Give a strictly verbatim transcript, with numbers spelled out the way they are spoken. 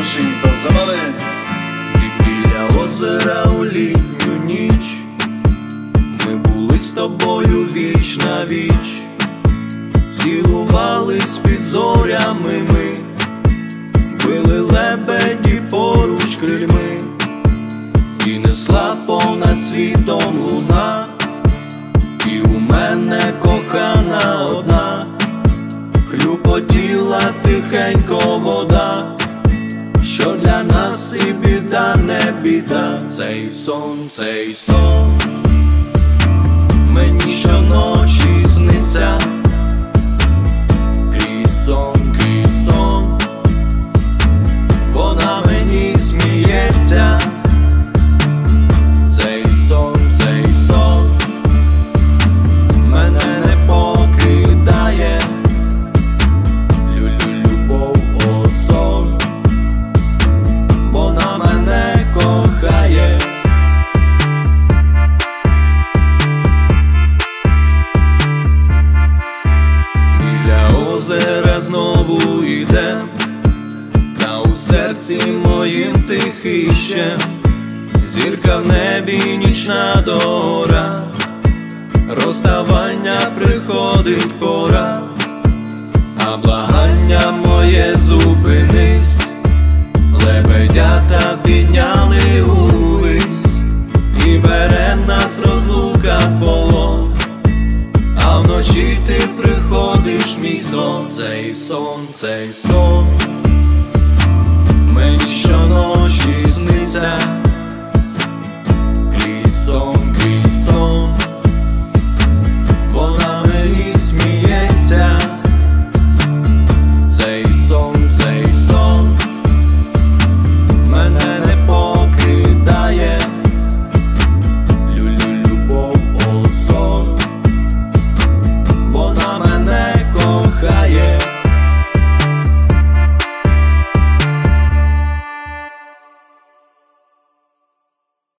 Машинка завали. Біля озера у літню ніч ми були з тобою віч на віч, цілувались під зорями ми, били лебеді поруч крильми, і несла понад світом луна, і у мене кохана одна, хлюпотіла тихенько вода, що для нас і біда, не біда. Цей сон, цей сон мені щоночі сниться, крізь сон, крізь сон вона мені сміється. Цей сон, цей сон мене не покидає. Лю-лю-любов, о сон, вона мене кохає. Біля озера знову йдем, та у серці моїм тихищем зірка в небі, нічна дора, розставання приходить по